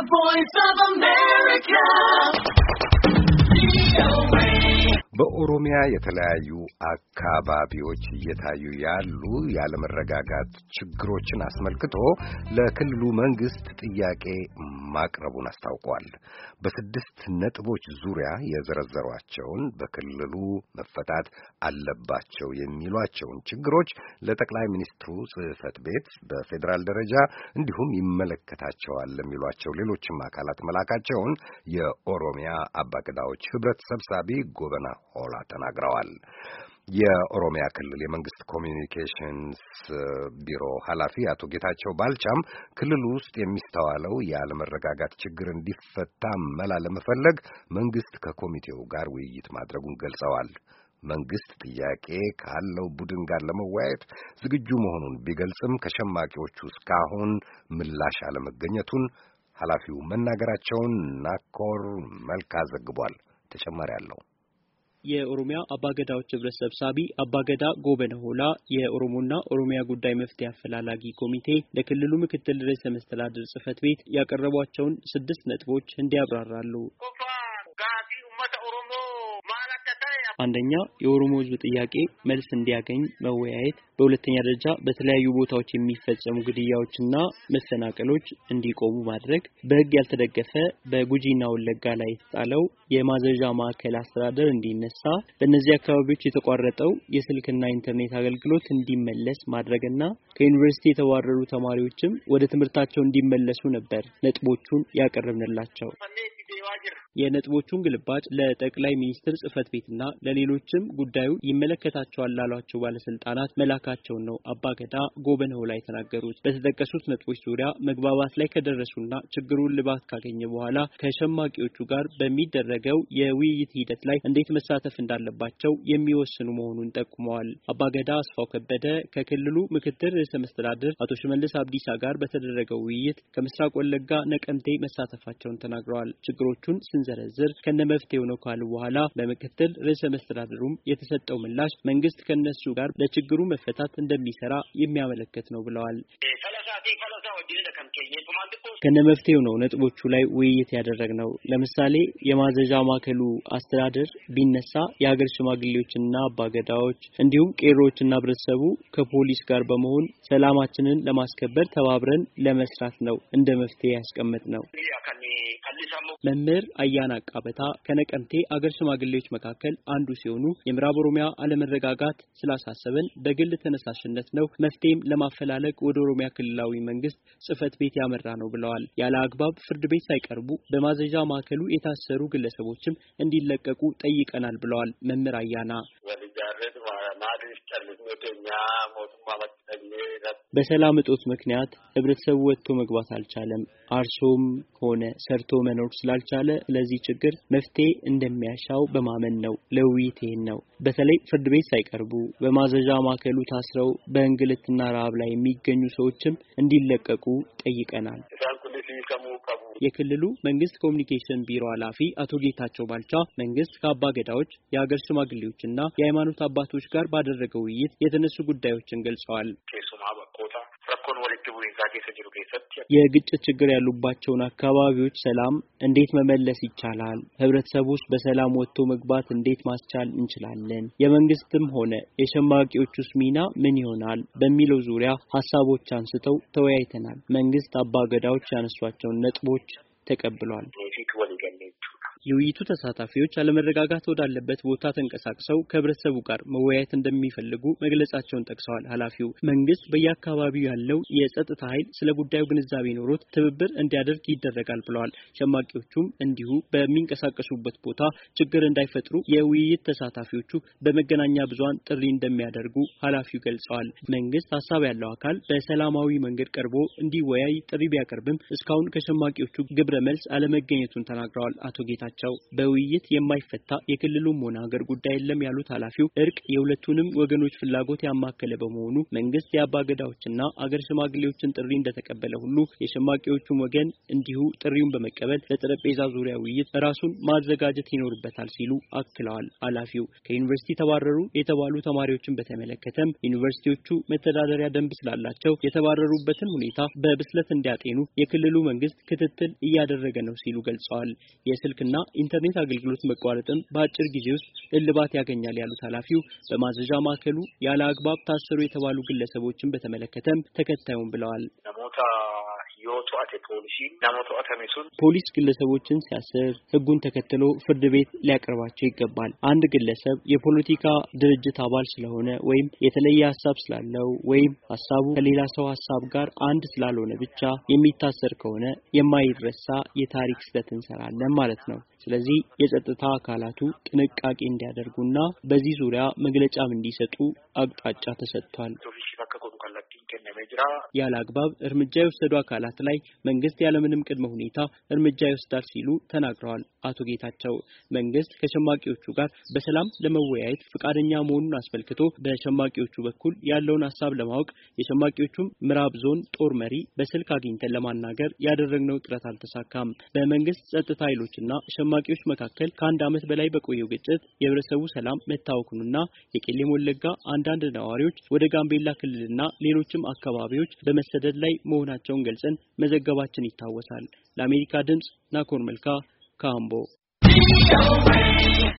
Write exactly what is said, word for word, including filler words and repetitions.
voice of America. በኦሮሚያ የተለያዩ አካባቢዎች እየታዩ ያሉ ያለመረጋጋት ችግሮችን አስመልክቶ ለክልሉ መንግስት ጥያቄ ማቅረቡን አስታውቋል። በስድስት ነጥቦች ዙሪያ የዘረዘሯቸውን በክልሉ መፈታት አለባቸው የሚሏቸውን ችግሮች ለጠቅላይ ሚኒስትሩ ጽሕፈት ቤት በፌዴራል ደረጃ እንዲሁም ይመለከታቸዋል ለሚሏቸው ሌሎችም አካላት መላካቸውን የኦሮሚያ አባገዳዎች ህብረት ሰብሳቢ ጎበና ሆላ ተናግረዋል። የኦሮሚያ ክልል የመንግስት ኮሚኒኬሽንስ ቢሮ ኃላፊ አቶ ጌታቸው ባልቻም ክልሉ ውስጥ የሚስተዋለው ያለመረጋጋት ችግር እንዲፈታ መላ ለመፈለግ መንግስት ከኮሚቴው ጋር ውይይት ማድረጉን ገልጸዋል። መንግስት ጥያቄ ካለው ቡድን ጋር ለመወያየት ዝግጁ መሆኑን ቢገልጽም ከሸማቂዎቹ እስካሁን ምላሽ አለመገኘቱን ኃላፊው መናገራቸውን ናኮር መልካ ዘግቧል። ተጨማሪ አለው። የኦሮሚያ አባገዳዎች ህብረት ሰብሳቢ አባገዳ ጎበነ ሆላ የኦሮሞና ኦሮሚያ ጉዳይ መፍትሄ አፈላላጊ ኮሚቴ ለክልሉ ምክትል ርዕሰ መስተዳድር ጽሕፈት ቤት ያቀረቧቸውን ስድስት ነጥቦች እንዲያብራራሉ። አንደኛ፣ የኦሮሞ ህዝብ ጥያቄ መልስ እንዲያገኝ መወያየት፣ በሁለተኛ ደረጃ በተለያዩ ቦታዎች የሚፈጸሙ ግድያዎችና መሰናቀሎች እንዲቆሙ ማድረግ፣ በህግ ያልተደገፈ በጉጂና ወለጋ ላይ የተጣለው የማዘዣ ማዕከል አስተዳደር እንዲነሳ፣ በእነዚህ አካባቢዎች የተቋረጠው የስልክና ኢንተርኔት አገልግሎት እንዲመለስ ማድረግና ከዩኒቨርሲቲ የተባረሩ ተማሪዎችም ወደ ትምህርታቸው እንዲመለሱ ነበር ነጥቦቹን ያቀረብንላቸው። የነጥቦቹን ግልባጭ ለጠቅላይ ሚኒስትር ጽሕፈት ቤትና ለሌሎችም ጉዳዩ ይመለከታቸዋል ላሏቸው ባለስልጣናት መላካቸው ነው አባገዳ ጎበነው ላይ ተናገሩት። በተጠቀሱት ነጥቦች ዙሪያ መግባባት ላይ ከደረሱና ችግሩን ልባት ካገኘ በኋላ ከሸማቂዎቹ ጋር በሚደረገው የውይይት ሂደት ላይ እንዴት መሳተፍ እንዳለባቸው የሚወስኑ መሆኑን ጠቁመዋል። አባገዳ አስፋው ከበደ ከክልሉ ምክትል ርዕሰ መስተዳድር አቶ ሽመልስ አብዲሳ ጋር በተደረገው ውይይት ከምስራቅ ወለጋ ነቀምቴ መሳተፋቸውን ተናግረዋል። ችግሮቹን ዘረዝር ከነመፍትሄው ነው ካሉ በኋላ በመከተል ርዕሰ መስተዳድሩም የተሰጠው ምላሽ መንግስት ከነሱ ጋር ለችግሩ መፈታት እንደሚሰራ የሚያመለክት ነው ብለዋል። ከነመፍትሄው ነው ነጥቦቹ ላይ ውይይት ያደረግነው። ለምሳሌ የማዘዣ ማዕከሉ አስተዳደር ቢነሳ የሀገር ሽማግሌዎችና አባገዳዎች እንዲሁም ቄሮዎችና ህብረተሰቡ ከፖሊስ ጋር በመሆን ሰላማችንን ለማስከበር ተባብረን ለመስራት ነው እንደ መፍትሄ ያስቀመጥነው። መምህር አያና አቃበታ ከነቀምቴ አገር ሽማግሌዎች መካከል አንዱ ሲሆኑ የምዕራብ ኦሮሚያ አለመረጋጋት ስላሳሰበን በግል ተነሳሽነት ነው መፍትሄም ለማፈላለግ ወደ ኦሮሚያ ክልላዊ መንግስት ጽሕፈት ቤት ያመራ ነው ብለዋል። ያለ አግባብ ፍርድ ቤት ሳይቀርቡ በማዘዣ ማዕከሉ የታሰሩ ግለሰቦችም እንዲለቀቁ ጠይቀናል ብለዋል። መምህር አያና በሰላም እጦት ምክንያት ህብረተሰቡ ወጥቶ መግባት አልቻለም። አርሶም ሆነ ሰርቶ መኖር ስላልቻለ ለዚህ ችግር መፍትሄ እንደሚያሻው በማመን ነው ለውይይት ይሄን ነው። በተለይ ፍርድ ቤት ሳይቀርቡ በማዘዣ ማዕከሉ ታስረው በእንግልትና ረሃብ ላይ የሚገኙ ሰዎችም እንዲለቀቁ ጠይቀናል። የክልሉ መንግስት ኮሚኒኬሽን ቢሮ ኃላፊ አቶ ጌታቸው ባልቻ መንግስት ከአባገዳዎች የሀገር ሽማግሌዎችና የሃይማኖት አባቶች ጋር ባደረገው ውይይት የተነሱ ጉዳዮችን ገልጸዋል። የግጭት ችግር ያሉባቸውን አካባቢዎች ሰላም እንዴት መመለስ ይቻላል? ህብረተሰቡስ በሰላም ወጥቶ መግባት እንዴት ማስቻል እንችላለን? የመንግስትም ሆነ የሸማቂዎቹስ ሚና ምን ይሆናል? በሚለው ዙሪያ ሐሳቦች አንስተው ተወያይተናል። መንግስት አባገዳዎች ያነሷቸውን ነጥቦች ተቀብሏል። የውይይቱ ተሳታፊዎች አለመረጋጋት ወዳለበት ቦታ ተንቀሳቅሰው ከህብረተሰቡ ጋር መወያየት እንደሚፈልጉ መግለጻቸውን ጠቅሰዋል። ኃላፊው መንግስት በየአካባቢው ያለው የጸጥታ ኃይል ስለ ጉዳዩ ግንዛቤ ኖሮት ትብብር እንዲያደርግ ይደረጋል ብለዋል። ሸማቂዎቹም እንዲሁ በሚንቀሳቀሱበት ቦታ ችግር እንዳይፈጥሩ የውይይት ተሳታፊዎቹ በመገናኛ ብዙሃን ጥሪ እንደሚያደርጉ ኃላፊው ገልጸዋል። መንግስት ሐሳብ ያለው አካል በሰላማዊ መንገድ ቀርቦ እንዲወያይ ጥሪ ቢያቀርብም እስካሁን ከሸማቂዎቹ ግብረ መልስ አለመገኘቱን ተናግረዋል። አቶ ጌታ ናቸው። በውይይት የማይፈታ የክልሉም ሆነ ሀገር ጉዳይ የለም ያሉት ኃላፊው እርቅ የሁለቱንም ወገኖች ፍላጎት ያማከለ በመሆኑ መንግስት የአባገዳዎችና አገር ሽማግሌዎችን ጥሪ እንደተቀበለ ሁሉ የሸማቂዎቹም ወገን እንዲሁ ጥሪውን በመቀበል ለጠረጴዛ ዙሪያ ውይይት ራሱን ማዘጋጀት ይኖርበታል ሲሉ አክለዋል። ኃላፊው ከዩኒቨርሲቲ ተባረሩ የተባሉ ተማሪዎችን በተመለከተም ዩኒቨርሲቲዎቹ መተዳደሪያ ደንብ ስላላቸው የተባረሩበትን ሁኔታ በብስለት እንዲያጤኑ የክልሉ መንግስት ክትትል እያደረገ ነው ሲሉ ገልጸዋል። የስልክና ኢንተርኔት አገልግሎት መቋረጥም በአጭር ጊዜ ውስጥ እልባት ያገኛል ያሉት ኃላፊው በማዘዣ ማዕከሉ ያለ አግባብ ታሰሩ የተባሉ ግለሰቦችን በተመለከተም ተከታዩን ብለዋል። ፖሊስ ግለሰቦችን ሲያስር ህጉን ተከትሎ ፍርድ ቤት ሊያቀርባቸው ይገባል። አንድ ግለሰብ የፖለቲካ ድርጅት አባል ስለሆነ ወይም የተለየ ሐሳብ ስላለው ወይም ሐሳቡ ከሌላ ሰው ሐሳብ ጋር አንድ ስላልሆነ ብቻ የሚታሰር ከሆነ የማይረሳ የታሪክ ስህተት እንሰራለን ማለት ነው። ስለዚህ የጸጥታ አካላቱ ጥንቃቄ እንዲያደርጉና በዚህ ዙሪያ መግለጫም እንዲሰጡ አቅጣጫ ተሰጥቷል። ያለ አግባብ እርምጃ የወሰዱ አካላት ላይ መንግስት ያለምንም ቅድመ ሁኔታ እርምጃ ይወስዳል ሲሉ ተናግረዋል። አቶ ጌታቸው መንግስት ከሸማቂዎቹ ጋር በሰላም ለመወያየት ፈቃደኛ መሆኑን አስመልክቶ በሸማቂዎቹ በኩል ያለውን ሐሳብ ለማወቅ የሸማቂዎቹም ምዕራብ ዞን ጦር መሪ በስልክ አግኝተን ለማናገር ያደረግነው ጥረት አልተሳካም። በመንግስት ጸጥታ ኃይሎችና ሸማቂዎች መካከል ከአንድ ዓመት በላይ በቆየው ግጭት የህብረተሰቡ ሰላም መታወኩንና የቄለም ወለጋ አንዳንድ ነዋሪዎች ወደ ጋምቤላ ክልልና ሌሎችም አካባቢዎች በመሰደድ ላይ መሆናቸውን ገልጸን መዘገባችን ይታወሳል። ለአሜሪካ ድምጽ ናኮር መልካ ካምቦ